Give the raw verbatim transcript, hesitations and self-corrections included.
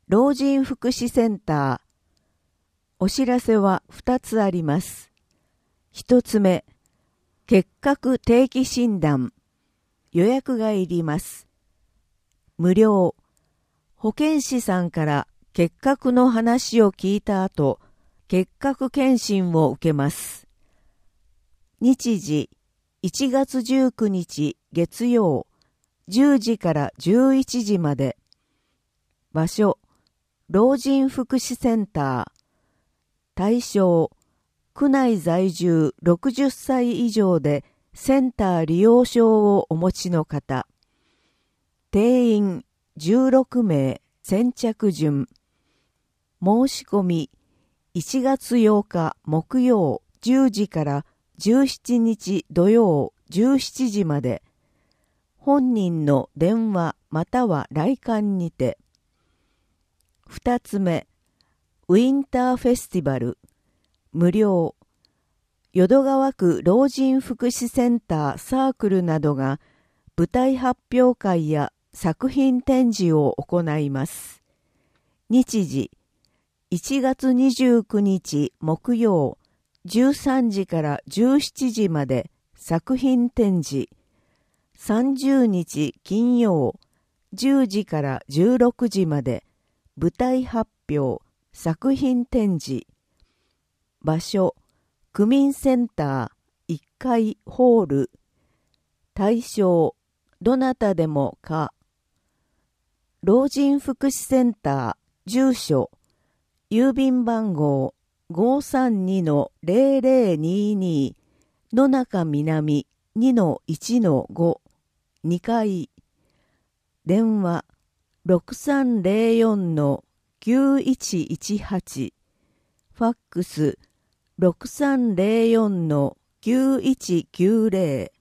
老人福祉センター。お知らせはふたつあります。ひとつめ、結核定期診断。予約がいります。無料。保健師さんから結核の話を聞いた後、結核検診を受けます。日時、いちがつじゅうくにち月曜、じゅうじからじゅういちじまで。場所、老人福祉センター。対象、区内在住ろくじゅっさい以上でセンター利用証をお持ちの方。定員じゅうろくめい、先着順。申し込み、いちがつようか木曜じゅうじからじゅうしちにち土曜じゅうしちじまで。本人の電話または来館にて。二つ目、ウィンターフェスティバル。無料。淀川区老人福祉センターサークルなどが舞台発表会や作品展示を行います。日時、いちがつにじゅうくにち木曜、じゅうさんじからじゅうしちじまで作品展示。さんじゅうにち金曜、じゅうじからじゅうろくじまで舞台発表、作品展示。場所、区民センターいっかいホール。対象、どなたでもか。老人福祉センター、住所、郵便番号 ごーさんにのぜろぜろにに 野中南 にのいちのご にかい。電話 ろくさんぜろよんのきゅういちいちはち。ファックス ろくさんぜろよんのきゅういちきゅうぜろ。